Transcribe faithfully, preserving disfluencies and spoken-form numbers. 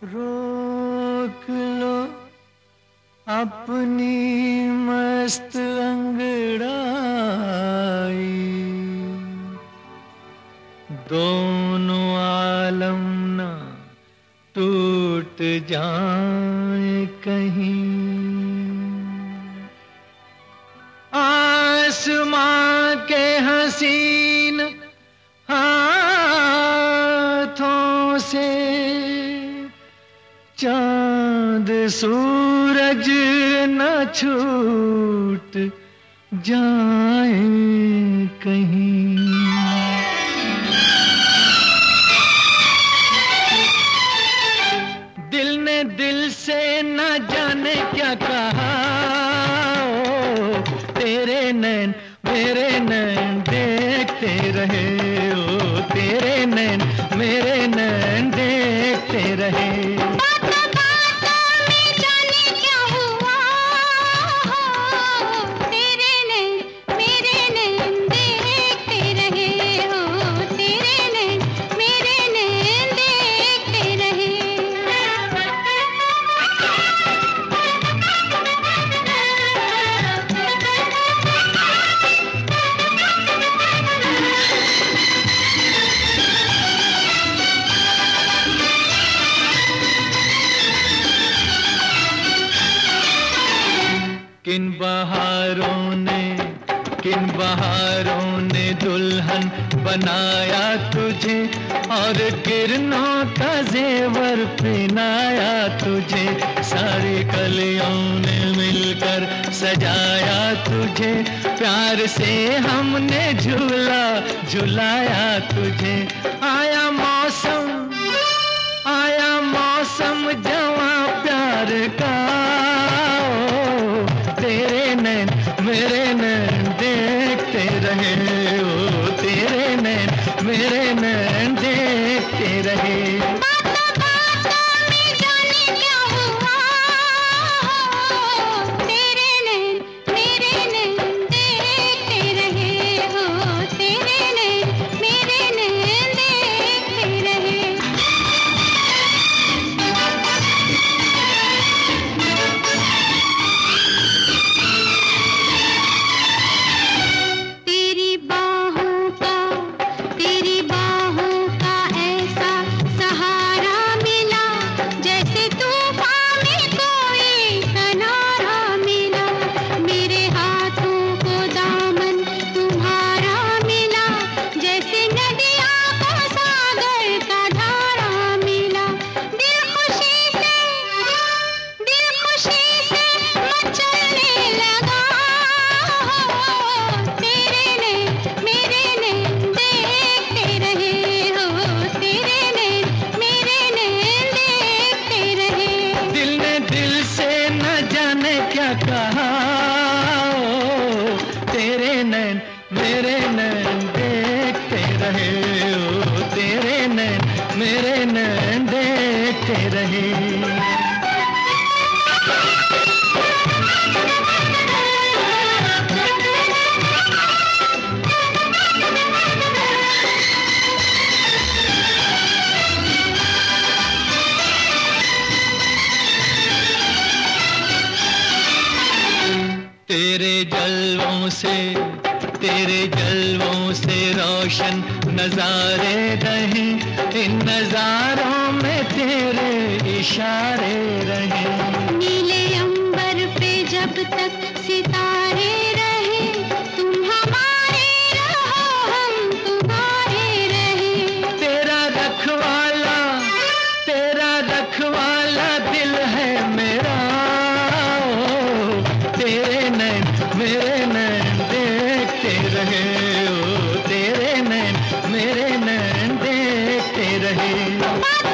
रोक लो अपनी मस्त अंगड़ाई, दोनों आलम ना टूट जाए कहीं। आसमां के हसीन हाथों से चांद सूरज न छूट जाए कहीं। दिल ने दिल से न जाने क्या कहा, तेरे नैन मेरे नैन देखते रहे, ओ तेरे नैन मेरे नैन देखते रहे। किन बहारों ने किन बहारों ने दुल्हन बनाया तुझे, और किरणों का जेवर पहनाया तुझे। सारे कलियों ने मिलकर सजाया तुझे, प्यार से हमने झूला झुलाया तुझे। आया मौसम आया मौसम जवां प्यार का, तेरे नैन मेरे नैन देखते रहे, ओ तेरे नैन मेरे नैन देखते रहे। कहा तेरे नैन मेरे नैन देखते रहे, ओ तेरे नैन मेरे नैन देखते रहे। तेरे जलवों से तेरे जलवों से रोशन नजारे रहे, इन नजारों में तेरे इशारे रहे। नीले अंबर पे जब तक सितारे रहे, तुम हमारे रहो हम तुम्हारे रहे। तेरा रखवाला तेरा रखवाला दिल है मेरा, तेरे नैन मेरे नैन देखते रहे, ओ तेरे नैन मेरे नैन देखते रहे।